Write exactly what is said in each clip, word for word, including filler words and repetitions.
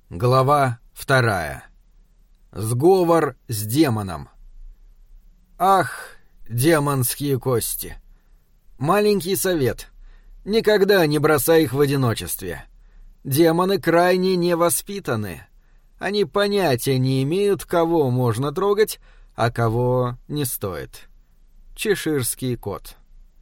Глава вторая. Сговор с демоном. Ах, демонские кости! Маленький совет. Никогда не бросай их в одиночестве. Демоны крайне невоспитаны. Они понятия не имеют, кого можно трогать, а кого не стоит. Чеширский кот.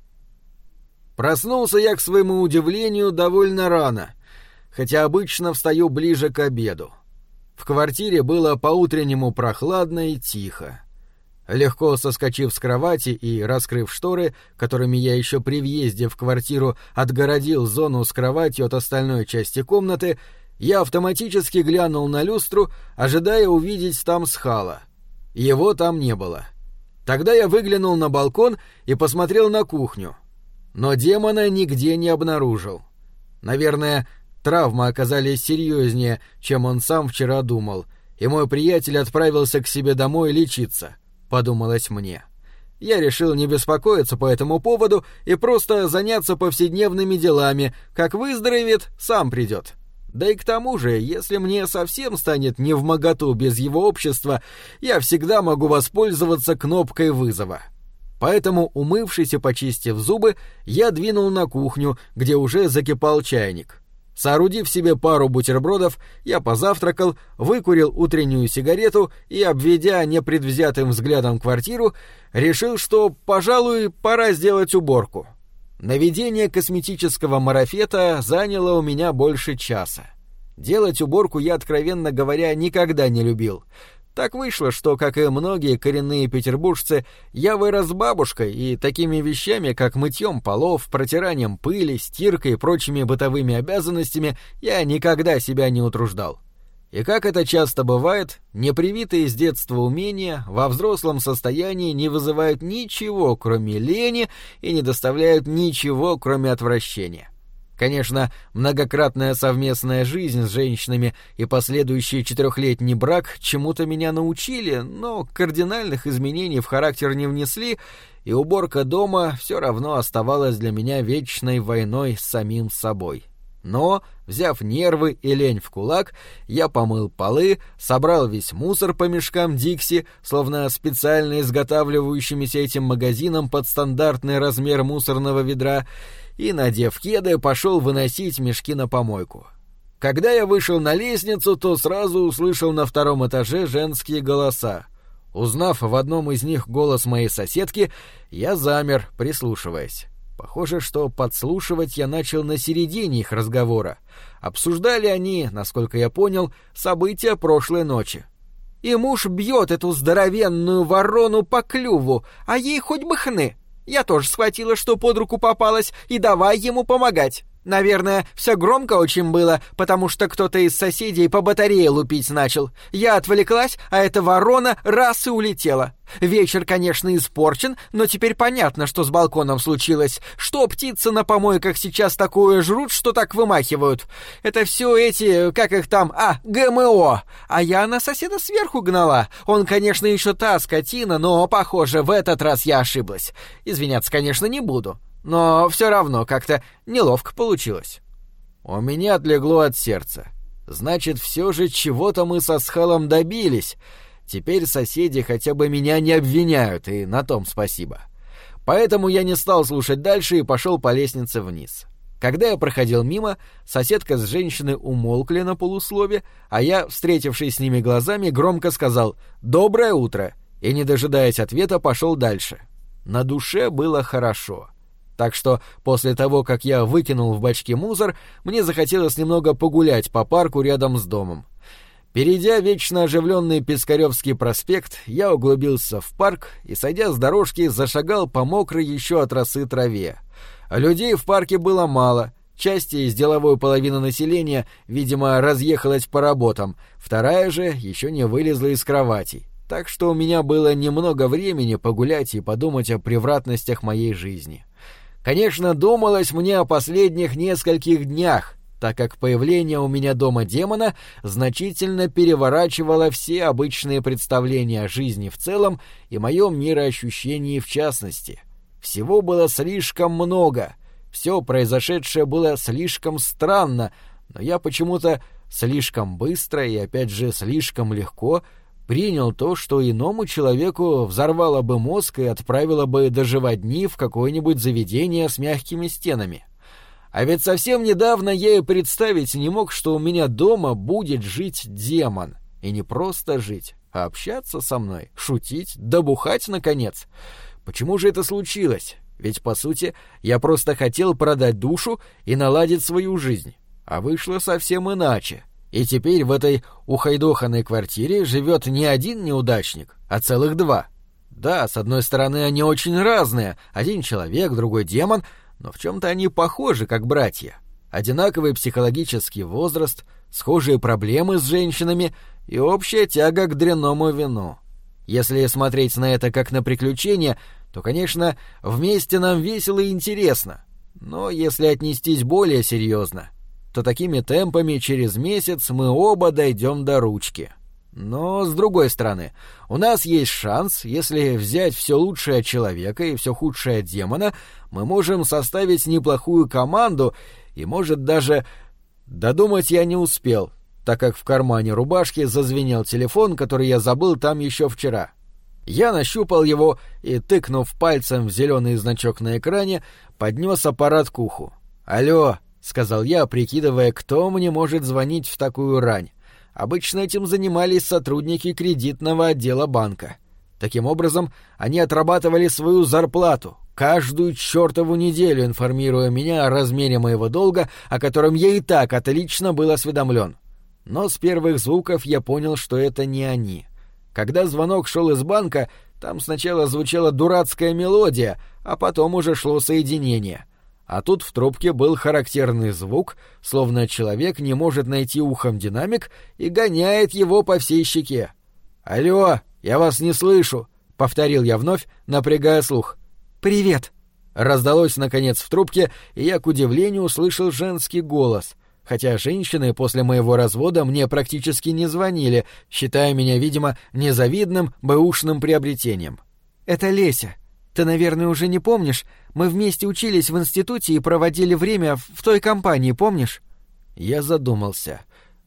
Проснулся я, к своему удивлению, довольно рано, хотя обычно встаю ближе к обеду. В квартире было по-утреннему прохладно и тихо. Легко соскочив с кровати и раскрыв шторы, которыми я еще при въезде в квартиру отгородил зону с кроватью от остальной части комнаты, я автоматически глянул на люстру, ожидая увидеть там Схала. Его там не было. Тогда я выглянул на балкон и посмотрел на кухню. Но демона нигде не обнаружил. Наверное, травмы оказались серьезнее, чем он сам вчера думал, и мой приятель отправился к себе домой лечиться, подумалось мне. Я решил не беспокоиться по этому поводу и просто заняться повседневными делами. Как выздоровеет, сам придет. Да и к тому же, если мне совсем станет невмоготу без его общества, я всегда могу воспользоваться кнопкой вызова. Поэтому, умывшись и почистив зубы, я двинул на кухню, где уже закипал чайник. Соорудив себе пару бутербродов, я позавтракал, выкурил утреннюю сигарету и, обведя непредвзятым взглядом квартиру, решил, что, пожалуй, пора сделать уборку. Наведение косметического марафета заняло у меня больше часа. Делать уборку я, откровенно говоря, никогда не любил. Так вышло, что, как и многие коренные петербуржцы, я вырос с бабушкой, и такими вещами, как мытьем полов, протиранием пыли, стиркой и прочими бытовыми обязанностями, я никогда себя не утруждал. И как это часто бывает, непривитые с детства умения во взрослом состоянии не вызывают ничего, кроме лени, и не доставляют ничего, кроме отвращения. Конечно, многократная совместная жизнь с женщинами и последующий четырехлетний брак чему-то меня научили, но кардинальных изменений в характер не внесли, и уборка дома все равно оставалась для меня вечной войной с самим собой. Но, взяв нервы и лень в кулак, я помыл полы, собрал весь мусор по мешкам Дикси, словно специально изготавливающимися этим магазином под стандартный размер мусорного ведра, и, надев кеды, пошел выносить мешки на помойку. Когда я вышел на лестницу, то сразу услышал на втором этаже женские голоса. Узнав в одном из них голос моей соседки, я замер, прислушиваясь. Похоже, что подслушивать я начал на середине их разговора. Обсуждали они, насколько я понял, события прошлой ночи. «И муж бьет эту здоровенную ворону по клюву, а ей хоть бы хны. Я тоже схватила, что под руку попалась, и давай ему помогать. Наверное, все громко очень было, потому что кто-то из соседей по батарее лупить начал. Я отвлеклась, а эта ворона раз и улетела. Вечер, конечно, испорчен, но теперь понятно, что с балконом случилось. Что птицы на помойках сейчас такое жрут, что так вымахивают? Это все эти, как их там, а, ГМО. А я на соседа сверху гнала. Он, конечно, еще та скотина, но, похоже, в этот раз я ошиблась. Извиняться, конечно, не буду. Но все равно как-то неловко получилось. У меня отлегло от сердца. Значит, все же чего-то мы со Схалом добились. Теперь соседи хотя бы меня не обвиняют, и на том спасибо. Поэтому я не стал слушать дальше и пошел по лестнице вниз. Когда я проходил мимо, соседка с женщиной умолкли на полуслове, а я, встретившись с ними глазами, громко сказал «Доброе утро!» и, не дожидаясь ответа, пошел дальше. На душе было хорошо. Так что после того, как я выкинул в бачки мусор, мне захотелось немного погулять по парку рядом с домом. Перейдя вечно оживленный Пискаревский проспект, я углубился в парк и, сойдя с дорожки, зашагал по мокрой еще от росы траве. Людей в парке было мало. Часть из деловой половины населения, видимо, разъехалась по работам, вторая же еще не вылезла из кроватей. Так что у меня было немного времени погулять и подумать о превратностях моей жизни. Конечно, думалось мне о последних нескольких днях, так как появление у меня дома демона значительно переворачивало все обычные представления о жизни в целом и моем мироощущении в частности. Всего было слишком много, все произошедшее было слишком странно, но я почему-то слишком быстро и, опять же, слишком легко принял то, что иному человеку взорвало бы мозг и отправило бы доживать дни в какое-нибудь заведение с мягкими стенами. А ведь совсем недавно я и представить не мог, что у меня дома будет жить демон. И не просто жить, а общаться со мной, шутить, да бухать, наконец. Почему же это случилось? Ведь, по сути, я просто хотел продать душу и наладить свою жизнь. А вышло совсем иначе. И теперь в этой ухайдоханной квартире живет не один неудачник, а целых два. Да, с одной стороны, они очень разные. Один человек, другой демон, но в чем-то они похожи, как братья. Одинаковый психологический возраст, схожие проблемы с женщинами и общая тяга к дрянному вину. Если смотреть на это как на приключение, то, конечно, вместе нам весело и интересно. Но если отнестись более серьезно, то такими темпами через месяц мы оба дойдем до ручки. Но, с другой стороны, у нас есть шанс, если взять все лучшее от человека и все худшее от демона, мы можем составить неплохую команду и, может, даже... Додумать я не успел, так как в кармане рубашки зазвенел телефон, который я забыл там еще вчера. Я нащупал его и, тыкнув пальцем в зеленый значок на экране, поднес аппарат к уху. «Алло», — сказал я, прикидывая, кто мне может звонить в такую рань. Обычно этим занимались сотрудники кредитного отдела банка. Таким образом, они отрабатывали свою зарплату, каждую чертову неделю информируя меня о размере моего долга, о котором я и так отлично был осведомлен. Но с первых звуков я понял, что это не они. Когда звонок шел из банка, там сначала звучала дурацкая мелодия, а потом уже шло соединение. А тут в трубке был характерный звук, словно человек не может найти ухом динамик и гоняет его по всей щеке. «Алло, я вас не слышу», — повторил я вновь, напрягая слух. «Привет!» Раздалось, наконец, в трубке, и я, к удивлению, услышал женский голос, хотя женщины после моего развода мне практически не звонили, считая меня, видимо, незавидным бэушным приобретением. «Это Леся. Ты, наверное, уже не помнишь? Мы вместе учились в институте и проводили время в той компании, помнишь?» Я задумался.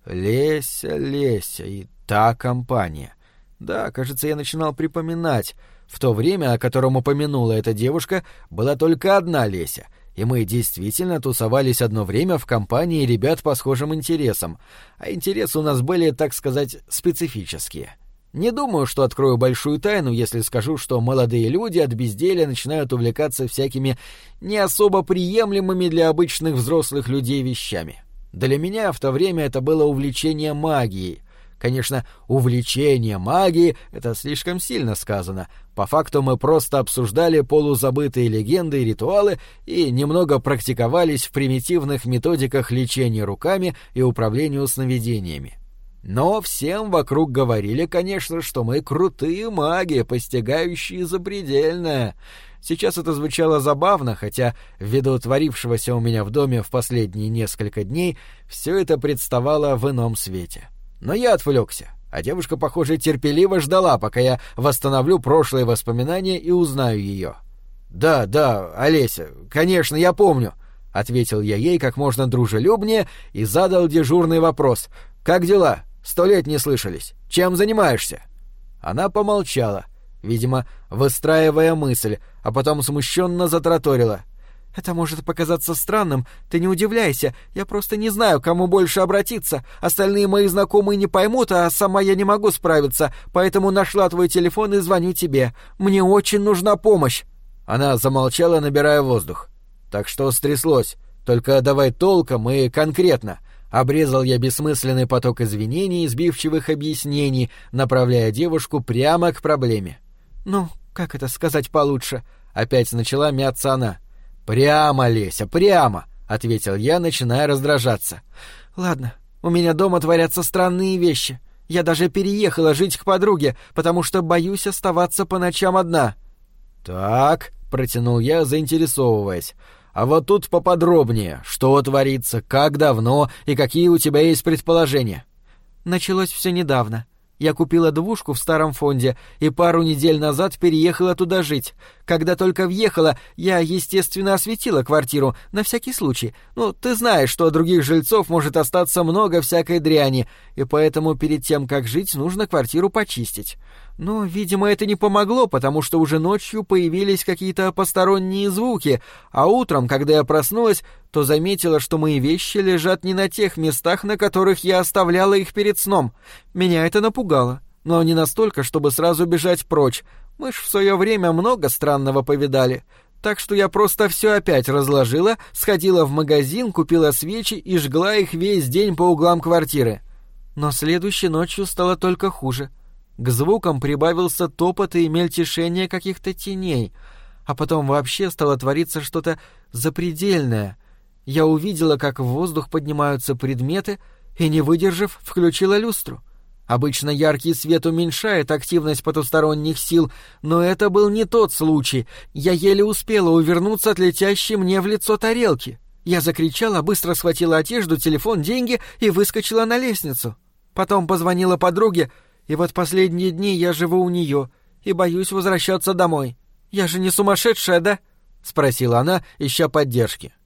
Леся, Леся и та компания. Да, кажется, я начинал припоминать. В то время, о котором упомянула эта девушка, была только одна Леся, и мы действительно тусовались одно время в компании ребят по схожим интересам, а интересы у нас были, так сказать, специфические. Не думаю, что открою большую тайну, если скажу, что молодые люди от безделья начинают увлекаться всякими не особо приемлемыми для обычных взрослых людей вещами. Для меня в то время это было увлечение магией. Конечно, увлечение магией — это слишком сильно сказано. По факту мы просто обсуждали полузабытые легенды и ритуалы и немного практиковались в примитивных методиках лечения руками и управлению сновидениями. Но всем вокруг говорили, конечно, что мы крутые маги, постигающие запредельное. Сейчас это звучало забавно, хотя, ввиду творившегося у меня в доме в последние несколько дней, все это представало в ином свете. Но я отвлекся, а девушка, похоже, терпеливо ждала, пока я восстановлю прошлые воспоминания и узнаю ее. «Да, да, Олеся, конечно, я помню», — ответил я ей как можно дружелюбнее и задал дежурный вопрос. «Как дела? Сто лет не слышались. Чем занимаешься?» Она помолчала, видимо, выстраивая мысль, а потом смущенно затраторила. «Это может показаться странным, ты не удивляйся, я просто не знаю, к кому больше обратиться. Остальные мои знакомые не поймут, а сама я не могу справиться, поэтому нашла твой телефон и звоню тебе. Мне очень нужна помощь». Она замолчала, набирая воздух. «Так что стряслось? Только давай толком и конкретно». Обрезал я бессмысленный поток извинений и сбивчивых объяснений, направляя девушку прямо к проблеме. «Ну, как это сказать получше?» — опять начала мяться она. «Прямо, Леся, прямо!» — ответил я, начиная раздражаться. «Ладно, у меня дома творятся странные вещи. Я даже переехала жить к подруге, потому что боюсь оставаться по ночам одна». «Так», — протянул я, заинтересовываясь. «А вот тут поподробнее, что творится, как давно и какие у тебя есть предположения?» «Началось все недавно. Я купила двушку в старом фонде и пару недель назад переехала туда жить. Когда только въехала, я, естественно, осветила квартиру, на всякий случай. Ну, ты знаешь, что от других жильцов может остаться много всякой дряни, и поэтому перед тем, как жить, нужно квартиру почистить. Но, видимо, это не помогло, потому что уже ночью появились какие-то посторонние звуки, а утром, когда я проснулась, то заметила, что мои вещи лежат не на тех местах, на которых я оставляла их перед сном. Меня это напугало, но не настолько, чтобы сразу бежать прочь. Мы ж в свое время много странного повидали. Так что я просто все опять разложила, сходила в магазин, купила свечи и жгла их весь день по углам квартиры. Но следующей ночью стало только хуже. К звукам прибавился топот и мельтешение каких-то теней, а потом вообще стало твориться что-то запредельное. Я увидела, как в воздух поднимаются предметы, и, не выдержав, включила люстру. Обычно яркий свет уменьшает активность потусторонних сил, но это был не тот случай. Я еле успела увернуться от летящей мне в лицо тарелки. Я закричала, быстро схватила одежду, телефон, деньги и выскочила на лестницу. Потом позвонила подруге, и вот последние дни я живу у нее и боюсь возвращаться домой. Я же не сумасшедшая, да? — спросила она, ища поддержки.